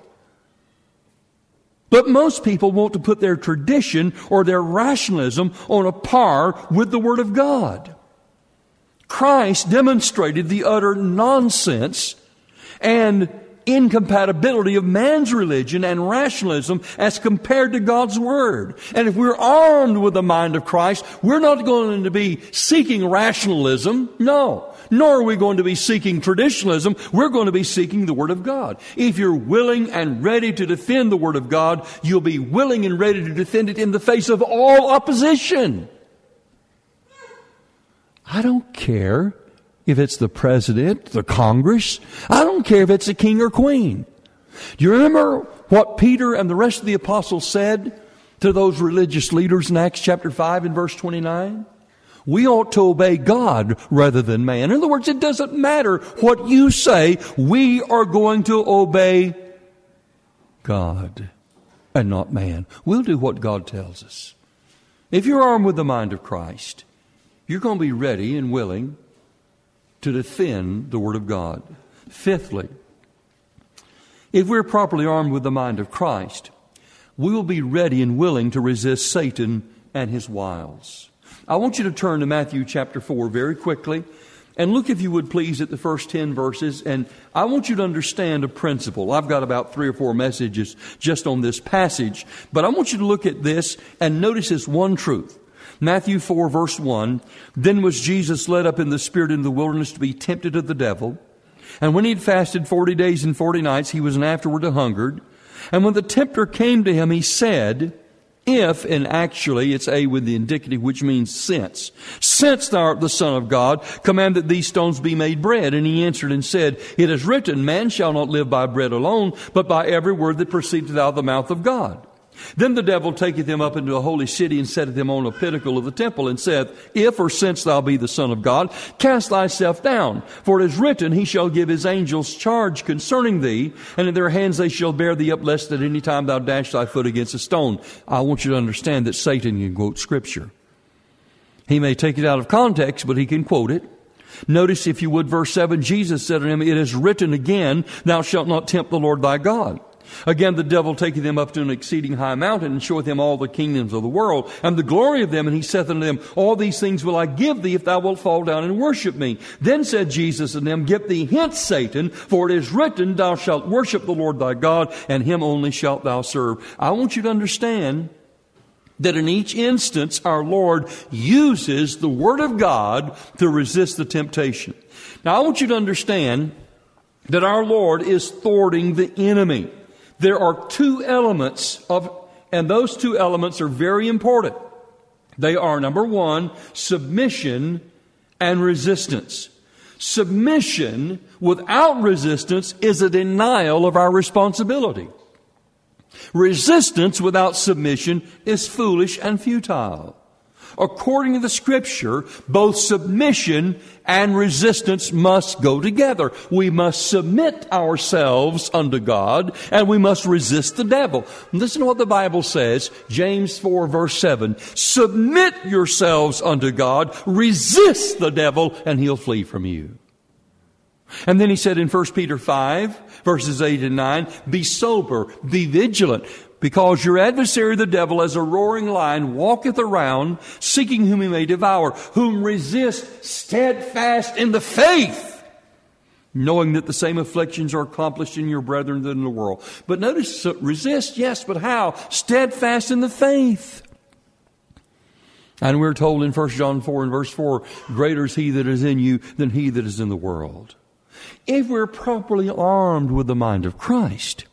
But most people want to put their tradition or their rationalism on a par with the Word of God. Christ demonstrated the utter nonsense and incompatibility of man's religion and rationalism as compared to God's Word. And if we're armed with the mind of Christ, we're not going to be seeking rationalism, no. Nor are we going to be seeking traditionalism. We're going to be seeking the Word of God. If you're willing and ready to defend the Word of God, you'll be willing and ready to defend it in the face of all opposition. I don't care if it's the president, the Congress. I don't care if it's a king or queen. Do you remember what Peter and the rest of the apostles said to those religious leaders in Acts chapter five and verse twenty-nine? We ought to obey God rather than man. In other words, it doesn't matter what you say. We are going to obey God and not man. We'll do what God tells us. If you're armed with the mind of Christ, you're going to be ready and willing to defend the Word of God. Fifthly, if we're properly armed with the mind of Christ, we will be ready and willing to resist Satan and his wiles. I want you to turn to Matthew chapter four very quickly and look, if you would please, at the first ten verses. And I want you to understand a principle. I've got about three or four messages just on this passage, but I want you to look at this and notice this one truth. Matthew four verse one, then was Jesus led up in the Spirit into the wilderness to be tempted of the devil. And when he had fasted forty days and forty nights, he was afterward hungered. And when the tempter came to him, he said, if, and actually it's a with the indicative, which means since. Since thou art the Son of God, command that these stones be made bread. And he answered and said, it is written, man shall not live by bread alone, but by every word that proceedeth out of the mouth of God. Then the devil taketh him up into a holy city and setteth him on a pinnacle of the temple and saith, if or since thou be the Son of God, cast thyself down. For it is written, he shall give his angels charge concerning thee, and in their hands they shall bear thee up, lest at any time thou dash thy foot against a stone. I want you to understand that Satan can quote Scripture. He may take it out of context, but he can quote it. Notice, if you would, verse seven, Jesus said to him, it is written again, thou shalt not tempt the Lord thy God. Again, the devil taketh him up to an exceeding high mountain, and showeth him all the kingdoms of the world, and the glory of them. And he saith unto them, all these things will I give thee, if thou wilt fall down and worship me. Then said Jesus unto them, get thee hence, Satan, for it is written, thou shalt worship the Lord thy God, and him only shalt thou serve. I want you to understand that in each instance, our Lord uses the Word of God to resist the temptation. Now, I want you to understand that our Lord is thwarting the enemy. There are two elements of, and those two elements are very important. They are, number one, submission and resistance. Submission without resistance is a denial of our responsibility. Resistance without submission is foolish and futile. According to the Scripture, both submission and resistance must go together. We must submit ourselves unto God, and we must resist the devil. Listen to what the Bible says, James four verse seven. Submit yourselves unto God, resist the devil, and he'll flee from you. And then he said in First Peter five verses eight and nine, be sober, be vigilant, because your adversary the devil, as a roaring lion, walketh around, seeking whom he may devour, whom resist steadfast in the faith, knowing that the same afflictions are accomplished in your brethren than in the world. But notice, resist, yes, but how? Steadfast in the faith. And we're told in First John four and verse four, greater is he that is in you than he that is in the world. If we're properly armed with the mind of Christ,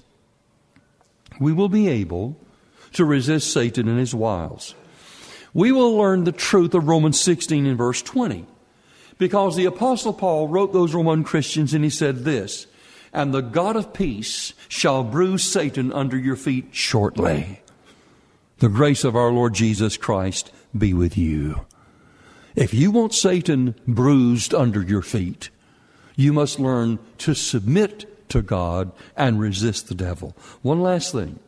we will be able to resist Satan and his wiles. We will learn the truth of Romans sixteen and verse twenty. Because the Apostle Paul wrote those Roman Christians and he said this, and the God of peace shall bruise Satan under your feet shortly. The grace of our Lord Jesus Christ be with you. If you want Satan bruised under your feet, you must learn to submit to God and resist the devil. One last thing.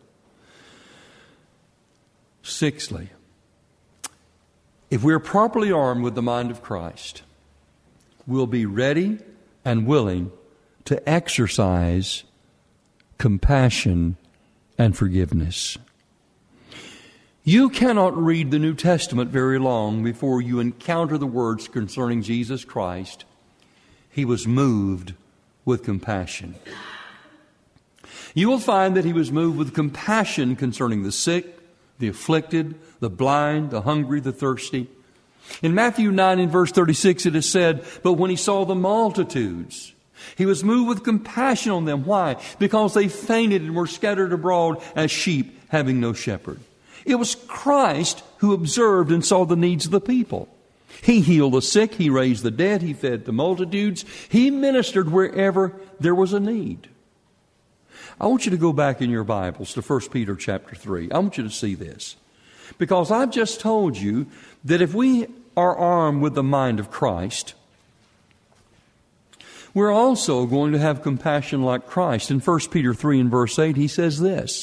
Sixthly, if we're properly armed with the mind of Christ, we'll be ready and willing to exercise compassion and forgiveness. You cannot read the New Testament very long before you encounter the words concerning Jesus Christ. He was moved with compassion. You will find that he was moved with compassion concerning the sick, the afflicted, the blind, the hungry, the thirsty. In Matthew nine and verse thirty-six it is said, but when he saw the multitudes, he was moved with compassion on them. Why? Because they fainted and were scattered abroad as sheep having no shepherd. It was Christ who observed and saw the needs of the people. He healed the sick, he raised the dead, he fed the multitudes, he ministered wherever there was a need. I want you to go back in your Bibles to First Peter chapter three. I want you to see this. Because I've just told you that if we are armed with the mind of Christ, we're also going to have compassion like Christ. In First Peter three and verse eight, he says this,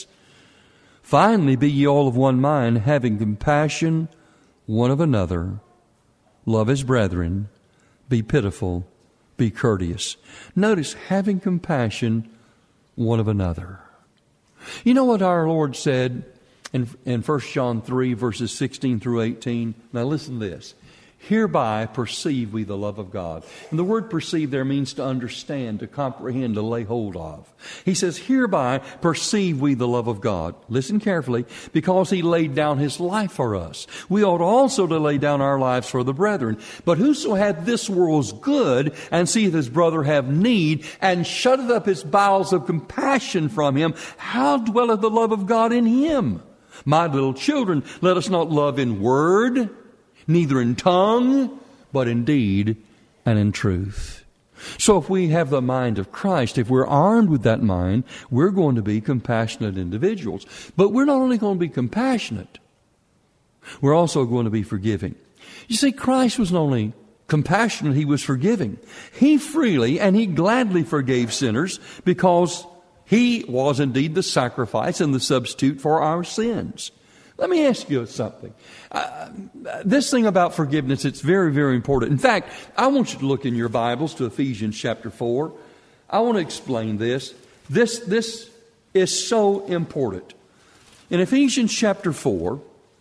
finally be ye all of one mind, having compassion one of another, love his brethren, be pitiful, be courteous. Notice, having compassion one of another. You know what our Lord said in, in First John three, verses sixteen through eighteen? Now listen to this. Hereby perceive we the love of God. And the word perceive there means to understand, to comprehend, to lay hold of. He says, hereby perceive we the love of God. Listen carefully, because He laid down His life for us. We ought also to lay down our lives for the brethren. But whoso hath this world's good, and seeth his brother have need, and shutteth up his bowels of compassion from him, how dwelleth the love of God in him? My little children, let us not love in word, neither in tongue, but in deed and in truth. So if we have the mind of Christ, if we're armed with that mind, we're going to be compassionate individuals. But we're not only going to be compassionate, we're also going to be forgiving. You see, Christ was not only compassionate, He was forgiving. He freely and He gladly forgave sinners because He was indeed the sacrifice and the substitute for our sins. Let me ask you something. Uh, this thing about forgiveness, it's very, very important. In fact, I want you to look in your Bibles to Ephesians chapter four. I want to explain this. This, this is so important. In Ephesians chapter four,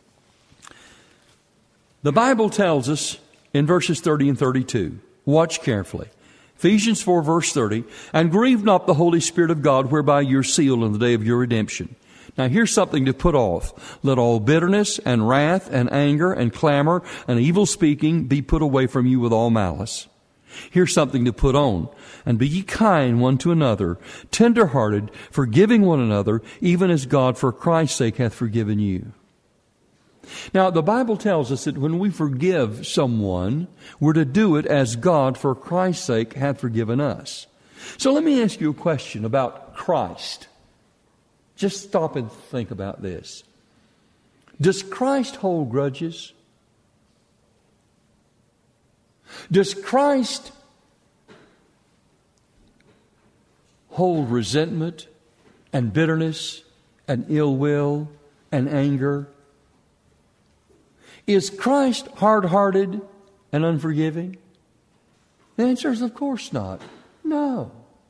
the Bible tells us in verses thirty and thirty-two, watch carefully. Ephesians four, verse thirty, and grieve not the Holy Spirit of God, whereby you're sealed in the day of your redemption. Now here's something to put off. Let all bitterness and wrath and anger and clamor and evil speaking be put away from you with all malice. Here's something to put on. And be ye kind one to another, tender-hearted, forgiving one another, even as God for Christ's sake hath forgiven you. Now the Bible tells us that when we forgive someone, we're to do it as God for Christ's sake hath forgiven us. So let me ask you a question about Christ. Just stop and think about this. Does Christ hold grudges? Does Christ hold resentment and bitterness and ill will and anger? Is Christ hard-hearted and unforgiving? The answer is, of course not. No.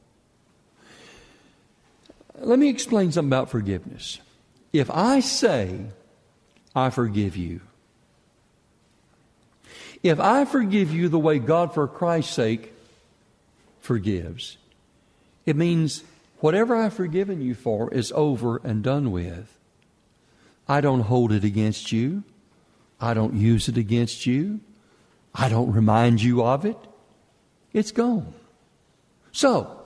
Let me explain something about forgiveness. If I say, I forgive you, if I forgive you the way God for Christ's sake forgives, it means whatever I've forgiven you for is over and done with. I don't hold it against you. I don't use it against you. I don't remind you of it. It's gone. So,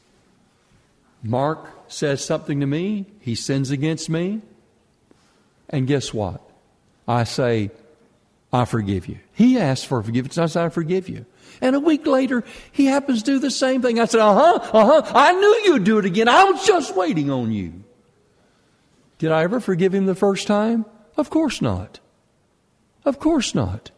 Mark says something to me, he sins against me, and guess what? I say, I forgive you. He asks for forgiveness, I say, I forgive you. And a week later, he happens to do the same thing. I said, uh-huh, uh-huh, I knew you'd do it again. I was just waiting on you. Did I ever forgive him the first time? Of course not. Of course not.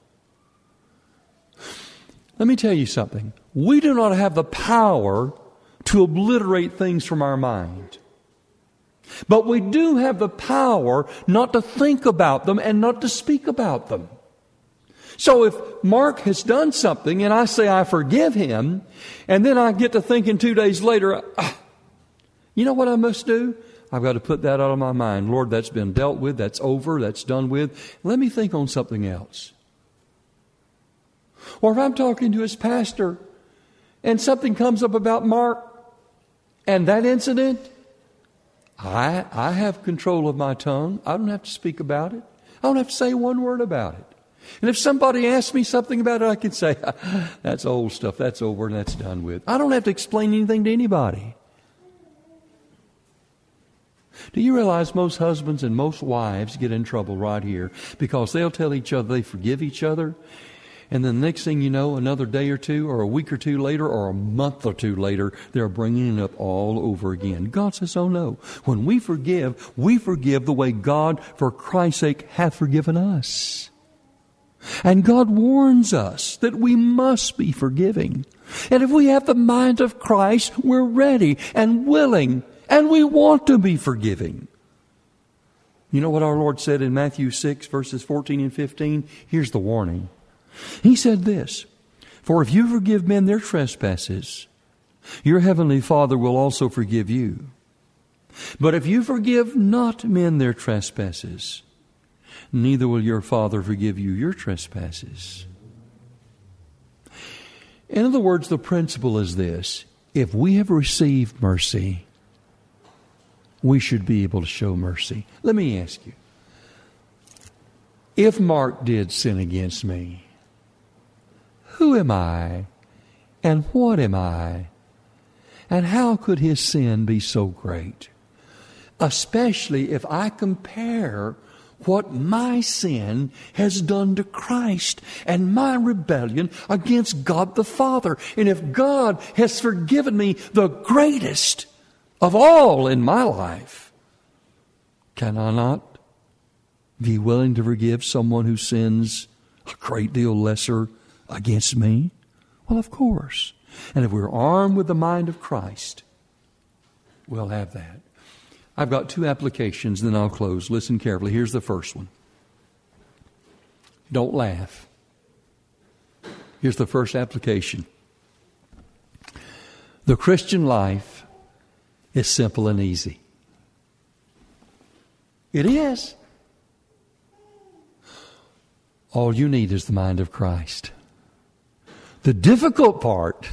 Let me tell you something. We do not have the power to obliterate things from our mind. But we do have the power not to think about them and not to speak about them. So if Mark has done something and I say I forgive him, and then I get to thinking two days later, ah, you know what I must do? I've got to put that out of my mind. Lord, that's been dealt with, that's over, that's done with. Let me think on something else. Or if I'm talking to his pastor and something comes up about Mark and that incident, I, I have control of my tongue. I don't have to speak about it. I don't have to say one word about it. And if somebody asks me something about it, I can say, that's old stuff, that's over and that's done with. I don't have to explain anything to anybody. Do you realize most husbands and most wives get in trouble right here because they'll tell each other they forgive each other, and then the next thing you know, another day or two or a week or two later or a month or two later, they're bringing it up all over again. God says, oh no. When we forgive, we forgive the way God, for Christ's sake, hath forgiven us. And God warns us that we must be forgiving. And if we have the mind of Christ, we're ready and willing, and we want to be forgiving. You know what our Lord said in Matthew six, verses fourteen and fifteen? Here's the warning. He said this, "For if you forgive men their trespasses, your heavenly Father will also forgive you. But if you forgive not men their trespasses, neither will your Father forgive you your trespasses." In other words, the principle is this: if we have received mercy, we should be able to show mercy. Let me ask you, if Mark did sin against me, who am I and what am I? And how could his sin be so great? Especially if I compare what my sin has done to Christ and my rebellion against God the Father. And if God has forgiven me the greatest of all in my life, can I not be willing to forgive someone who sins a great deal lesser against me? Well, of course. And if we're armed with the mind of Christ, we'll have that. I've got two applications, then I'll close. Listen carefully. Here's the first one. Don't laugh. Here's the first application. The Christian life is simple and easy. It is. All you need is the mind of Christ. The difficult part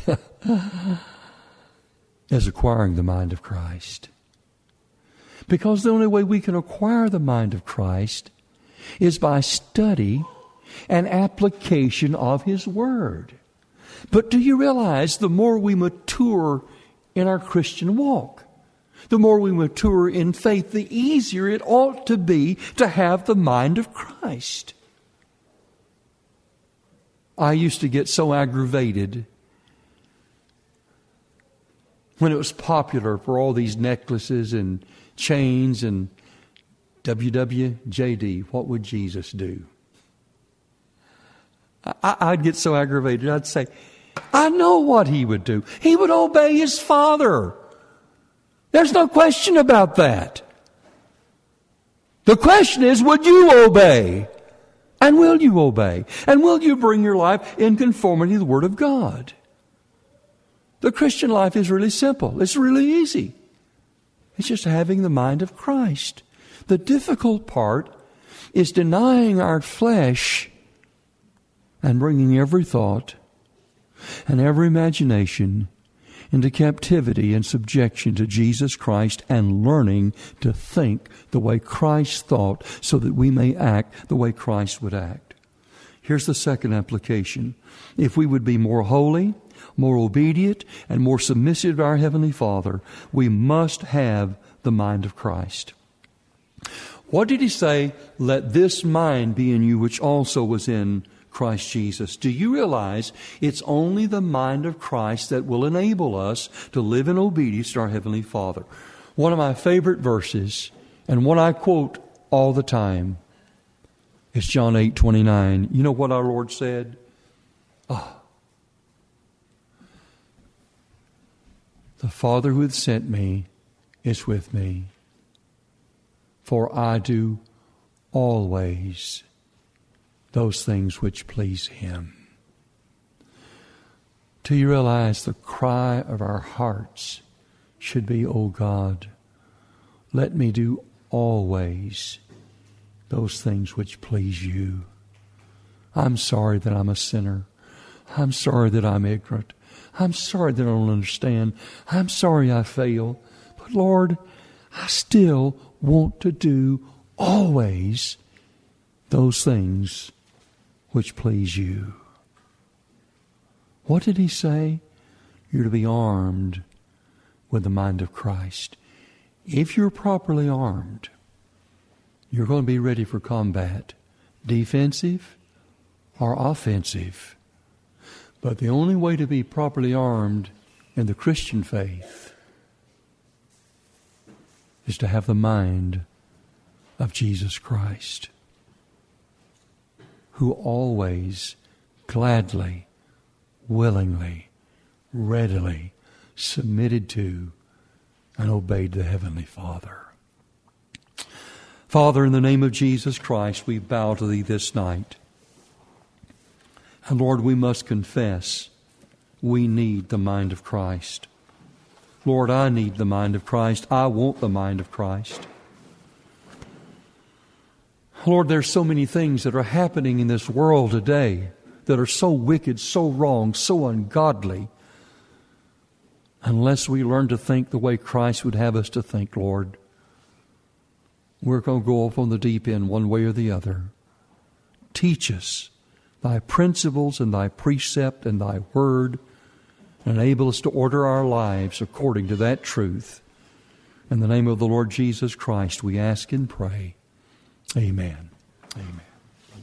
is acquiring the mind of Christ. Because the only way we can acquire the mind of Christ is by study and application of His Word. But do you realize the more we mature in our Christian walk, the more we mature in faith, the easier it ought to be to have the mind of Christ. I used to get so aggravated when it was popular for all these necklaces and chains and W W J D. What would Jesus do? I, I'd get so aggravated. I'd say, I know what He would do. He would obey His Father. There's no question about that. The question is, would you obey? And will you obey? And will you bring your life in conformity to the Word of God? The Christian life is really simple. It's really easy. It's just having the mind of Christ. The difficult part is denying our flesh and bringing every thought and every imagination into captivity and subjection to Jesus Christ and learning to think the way Christ thought so that we may act the way Christ would act. Here's the second application. If we would be more holy, more obedient, and more submissive to our Heavenly Father, we must have the mind of Christ. What did He say? Let this mind be in you which also was in Christ Jesus. Do you realize it's only the mind of Christ that will enable us to live in obedience to our Heavenly Father? One of my favorite verses, and one I quote all the time, is John eight twenty-nine. You know what our Lord said? Oh, the Father who hath sent me is with me, for I do always those things which please Him. Do you realize the cry of our hearts should be, O God, let me do always those things which please You. I'm sorry that I'm a sinner. I'm sorry that I'm ignorant. I'm sorry that I don't understand. I'm sorry I fail. But Lord, I still want to do always those things which please You. What did He say? You're to be armed with the mind of Christ. If you're properly armed, you're going to be ready for combat, defensive or offensive. But the only way to be properly armed in the Christian faith is to have the mind of Jesus Christ, who always gladly, willingly, readily submitted to and obeyed the Heavenly Father. Father, in the name of Jesus Christ, we bow to Thee this night. And Lord, we must confess we need the mind of Christ. Lord, I need the mind of Christ. I want the mind of Christ. Lord, there's so many things that are happening in this world today that are so wicked, so wrong, so ungodly. Unless we learn to think the way Christ would have us to think, Lord, we're going to go off on the deep end one way or the other. Teach us Thy principles and Thy precept and Thy word, and enable us to order our lives according to that truth. In the name of the Lord Jesus Christ, we ask and pray. Amen. Amen.